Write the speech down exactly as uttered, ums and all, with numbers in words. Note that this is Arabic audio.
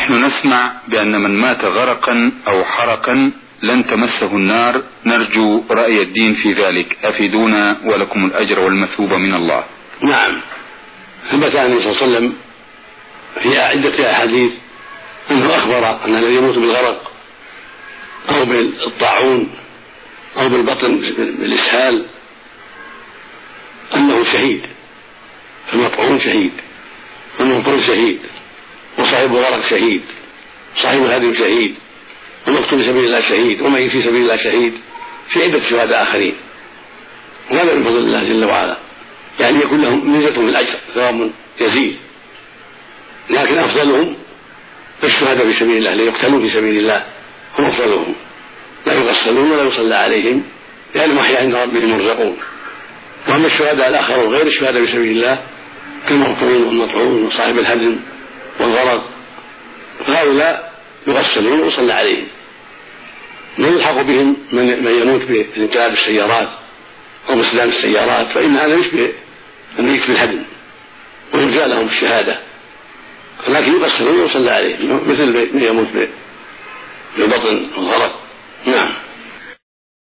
نحن نسمع بأن من مات غرقا أو حرقا لن تمسه النار، نرجو رأي الدين في ذلك، أفيدونا ولكم الأجر والمثوبة من الله. نعم، ثبت عن النبي صلى الله عليه وسلم في عدة أحاديث أنه أخبر أن الذي يموت بالغرق أو بالطاعون أو بالبطن بالإسهال أنه شهيد، فالمطعون شهيد، والمبطون شهيد، وصاحب الغرق شهيد، صاحب الهدم شهيد، والمقتول في سبيل الله شهيد، وميت في سبيل الله شهيد، في عدة شهداء آخرين. وهذا من فضل الله جل وعلا، يعني يكون لهم ميزة من الأجر، ثواب يزيد، لكن أفضلهم الشهداء في سبيل الله، ليقتلوا في سبيل الله هم أفضلهم، لا يغسلون ولا يصلى عليهم لأنهم أحياء عند ربهم يرزقون. وأما الشهداء الآخرون غير الشهداء في سبيل الله كالمبطون والمطعون وصاحب الهدم والغرق، فهؤلاء يغسلون ويصلى عليهم، من يلحق بهم من, من يموت بانتهاب السيارات أو بسلام السيارات، فإن هذا يشبه الميت بالهدم ويرجى لهم الشهادة، لكن يغسلون ويصلى عليهم مثل من يموت بالبطن والغرق. نعم.